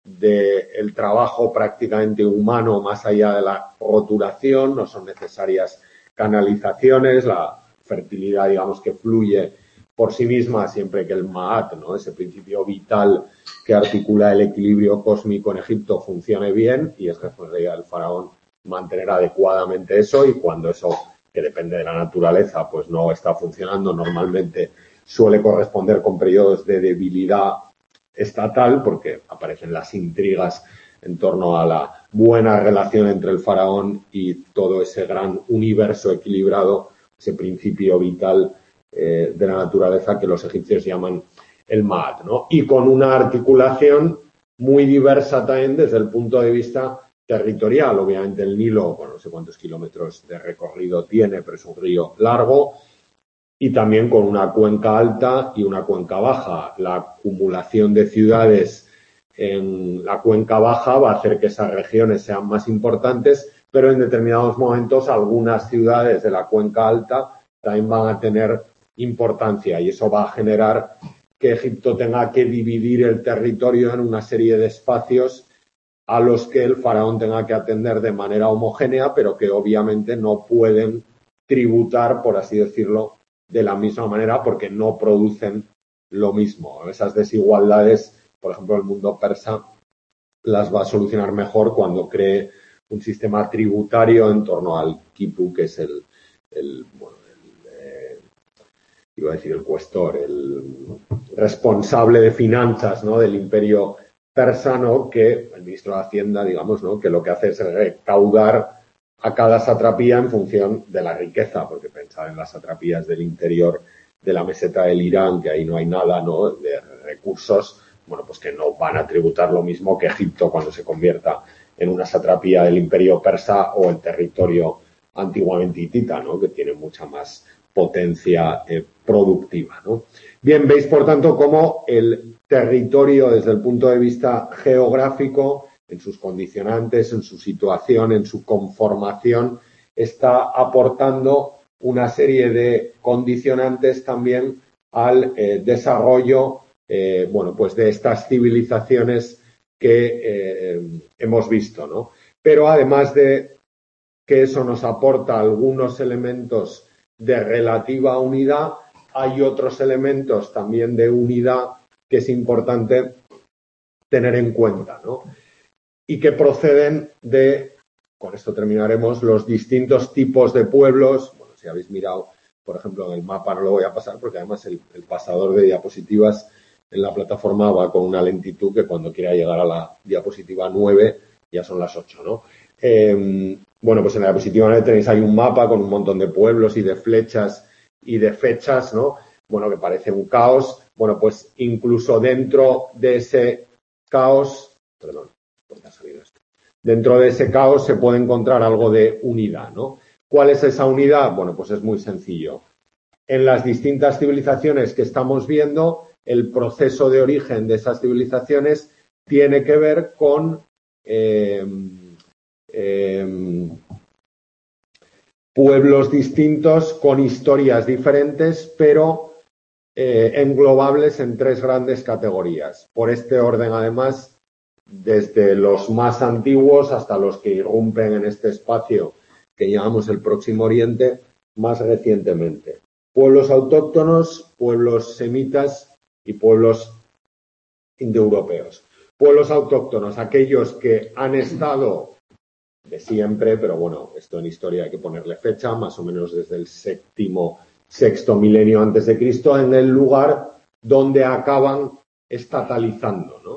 del trabajo prácticamente humano más allá de la roturación, no son necesarias canalizaciones, la fertilidad, digamos, que fluye por sí misma siempre que el Ma'at, ¿no? Ese principio vital que articula el equilibrio cósmico en Egipto funcione bien, y es responsabilidad del faraón mantener adecuadamente eso, y cuando eso, que depende de la naturaleza, pues no está funcionando, normalmente suele corresponder con periodos de debilidad estatal, porque aparecen las intrigas en torno a la buena relación entre el faraón y todo ese gran universo equilibrado, ese principio vital eh, de la naturaleza que los egipcios llaman el Ma'at, ¿no? Y con una articulación muy diversa también desde el punto de vista territorial. Obviamente el Nilo, bueno, no sé cuántos kilómetros de recorrido tiene, pero es un río largo, y también con una cuenca alta y una cuenca baja. La acumulación de ciudades en la cuenca baja va a hacer que esas regiones sean más importantes, pero en determinados momentos algunas ciudades de la cuenca alta también van a tener importancia, y eso va a generar que Egipto tenga que dividir el territorio en una serie de espacios a los que el faraón tenga que atender de manera homogénea, pero que obviamente no pueden tributar, por así decirlo, de la misma manera porque no producen lo mismo. Esas desigualdades, por ejemplo, el mundo persa las va a solucionar mejor cuando cree un sistema tributario en torno al quipu, que es el, el bueno, el, eh, iba a decir el cuestor, el responsable de finanzas, ¿no?, del imperio persa, ¿no?, que el ministro de Hacienda, digamos, ¿no?, que lo que hace es recaudar a cada satrapía en función de la riqueza, porque pensar en las satrapías del interior de la meseta del Irán, que ahí no hay nada, ¿no?, de recursos, bueno, pues que no van a tributar lo mismo que Egipto cuando se convierta en una satrapía del imperio persa o el territorio antiguamente hitita, ¿no?, que tiene mucha más potencia eh, productiva, ¿no? Bien, veis, por tanto, cómo el territorio, desde el punto de vista geográfico, en sus condicionantes, en su situación, en su conformación, está aportando una serie de condicionantes también al eh, desarrollo eh, bueno, pues de estas civilizaciones que eh, hemos visto, ¿no? Pero además de que eso nos aporta algunos elementos de relativa unidad, hay otros elementos también de unidad que es importante tener en cuenta, ¿no? Y que proceden de, con esto terminaremos, los distintos tipos de pueblos. Bueno, si habéis mirado, por ejemplo, en el mapa, no lo voy a pasar porque además el, el pasador de diapositivas en la plataforma va con una lentitud que cuando quiera llegar a la diapositiva nueve ya son las ocho, ¿no? Eh, bueno, pues en la diapositiva nueve tenéis ahí un mapa con un montón de pueblos y de flechas y de fechas, ¿no? Bueno, que parece un caos. Bueno, pues incluso dentro de ese caos, perdón, ¿por ha salido esto? Dentro de ese caos se puede encontrar algo de unidad, ¿no? ¿Cuál es esa unidad? Bueno, pues es muy sencillo. En las distintas civilizaciones que estamos viendo, el proceso de origen de esas civilizaciones tiene que ver con eh, eh, pueblos distintos, con historias diferentes, pero eh, englobables en tres grandes categorías. Por este orden, además, desde los más antiguos hasta los que irrumpen en este espacio que llamamos el Próximo Oriente más recientemente. Pueblos autóctonos, pueblos semitas y pueblos indoeuropeos. Pueblos autóctonos, aquellos que han estado de siempre, pero bueno, esto en historia hay que ponerle fecha, más o menos desde el séptimo, sexto milenio antes de Cristo, en el lugar donde acaban estatalizando, ¿no?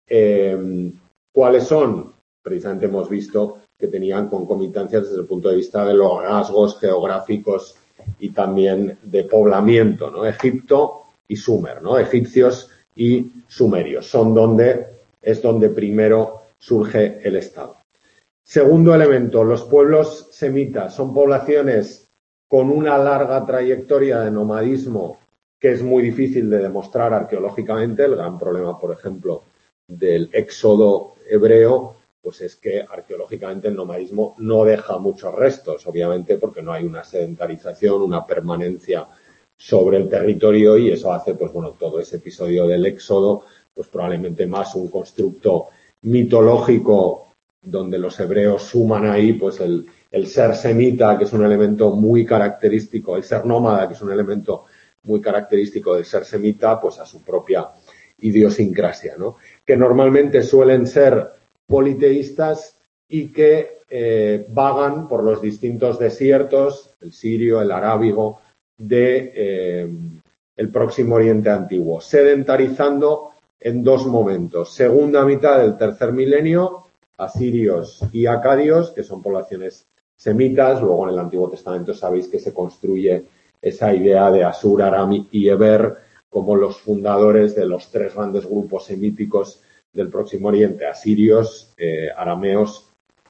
Eh, ¿Cuáles son? Precisamente hemos visto que tenían concomitancias desde el punto de vista de los rasgos geográficos y también de poblamiento, ¿no? Egipto y Sumer, ¿no? Egipcios y sumerios son donde es donde primero surge el Estado. Segundo elemento, los pueblos semitas son poblaciones con una larga trayectoria de nomadismo que es muy difícil de demostrar arqueológicamente. El gran problema, por ejemplo, del éxodo hebreo, pues es que arqueológicamente el nomadismo no deja muchos restos, obviamente porque no hay una sedentarización, una permanencia sobre el territorio, y eso hace, pues bueno, todo ese episodio del éxodo, pues probablemente más un constructo mitológico donde los hebreos suman ahí pues el, el ser semita, que es un elemento muy característico, el ser nómada, que es un elemento muy característico del ser semita, pues a su propia idiosincrasia, ¿no? Que normalmente suelen ser politeístas y que eh, vagan por los distintos desiertos, el sirio, el arábigo, de eh, el Próximo Oriente antiguo, sedentarizando en dos momentos. Segunda mitad del tercer milenio, asirios y acadios, que son poblaciones semitas. Luego en el Antiguo Testamento sabéis que se construye esa idea de Asur, Aram y Eber como los fundadores de los tres grandes grupos semíticos del Próximo Oriente: asirios, eh, arameos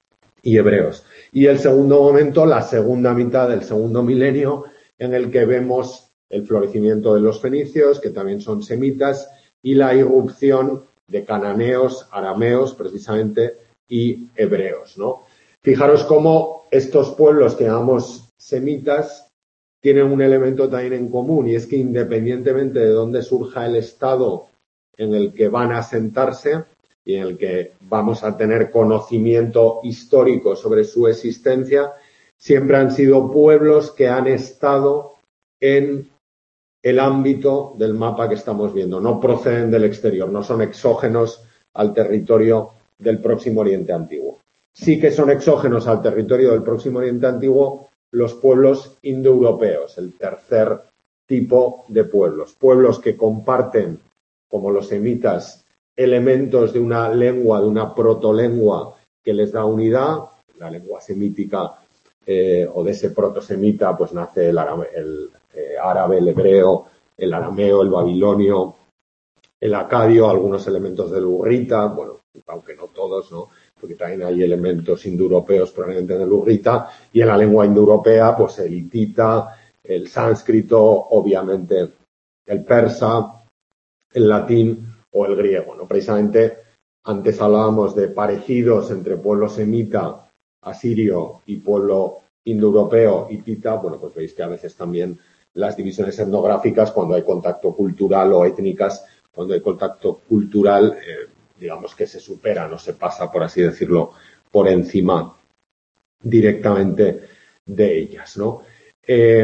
y hebreos. Y el segundo momento, la segunda mitad del segundo milenio, en el que vemos el florecimiento de los fenicios, que también son semitas, y la irrupción de cananeos, arameos, precisamente, y hebreos, ¿no? Fijaros cómo estos pueblos que llamamos semitas tienen un elemento también en común, y es que independientemente de dónde surja el estado en el que van a asentarse y en el que vamos a tener conocimiento histórico sobre su existencia, siempre han sido pueblos que han estado en el ámbito del mapa que estamos viendo, no proceden del exterior, no son exógenos al territorio del Próximo Oriente Antiguo. Sí que son exógenos al territorio del Próximo Oriente Antiguo los pueblos indoeuropeos, el tercer tipo de pueblos, pueblos que comparten, como los semitas, elementos de una lengua, de una protolengua que les da unidad, la lengua semítica eh, o de ese protosemita, pues nace el árabe, el, eh, árabe, el hebreo, el arameo, el babilonio, el acadio, algunos elementos del urrita, bueno, aunque no todos, ¿no? Porque también hay elementos indoeuropeos probablemente en el urrita, y en la lengua indoeuropea, pues el hitita, el sánscrito, obviamente el persa, el latín o el griego, ¿no? Precisamente antes hablábamos de parecidos entre pueblo semita, asirio y pueblo indoeuropeo, hitita. Bueno, pues veis que a veces también las divisiones etnográficas, cuando hay contacto cultural, o étnicas, cuando hay contacto cultural, eh, digamos que se supera, no se pasa, por así decirlo, por encima directamente de ellas, ¿no? Eh,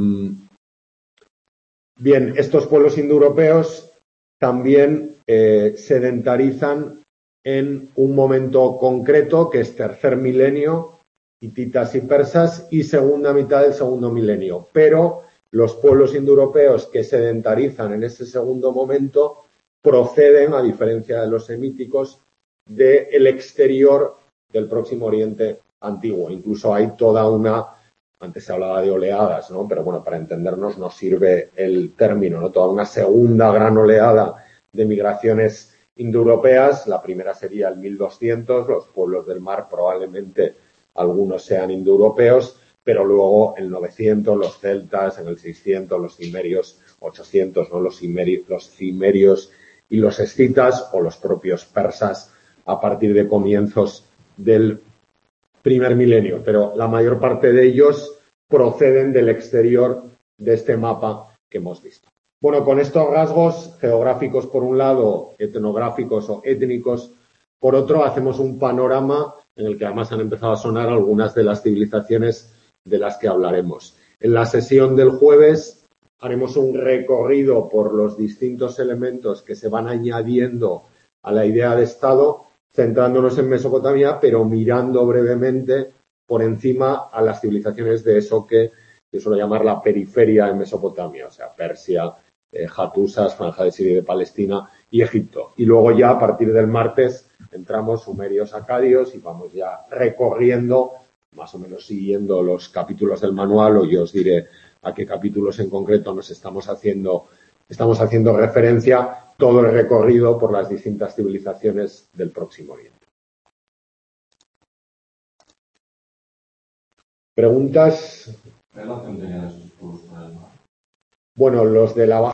bien, estos pueblos indoeuropeos también eh, sedentarizan en un momento concreto, que es tercer milenio, hititas y persas, y segunda mitad del segundo milenio. Pero los pueblos indoeuropeos que sedentarizan en ese segundo momento proceden, a diferencia de los semíticos, del exterior del Próximo Oriente Antiguo. Incluso hay toda una, antes se hablaba de oleadas, ¿no? Pero bueno, para entendernos nos sirve el término, ¿no? Toda una segunda gran oleada de migraciones indoeuropeas. La primera sería el mil doscientos, los pueblos del mar probablemente algunos sean indoeuropeos, pero luego el novecientos, los celtas, en el seiscientos, los cimerios, ochocientos, ¿no? Los cimerios, los cimerios y los escitas, o los propios persas a partir de comienzos del primer milenio, pero la mayor parte de ellos proceden del exterior de este mapa que hemos visto. Bueno, con estos rasgos geográficos por un lado, etnográficos o étnicos por otro, hacemos un panorama en el que además han empezado a sonar algunas de las civilizaciones de las que hablaremos. En la sesión del jueves haremos un recorrido por los distintos elementos que se van añadiendo a la idea de Estado, centrándonos en Mesopotamia, pero mirando brevemente por encima a las civilizaciones de eso que yo suelo llamar la periferia de Mesopotamia, o sea, Persia, eh, Hatusas, Franja de Siria y de Palestina y Egipto. Y luego ya a partir del martes entramos sumerios, acadios, y vamos ya recorriendo, más o menos siguiendo los capítulos del manual, o yo os diré a qué capítulos en concreto nos estamos haciendo, estamos haciendo referencia, todo el recorrido por las distintas civilizaciones del Próximo Oriente. ¿Preguntas? ¿Qué relación tenían esos pueblos con el mar? Bueno, los de la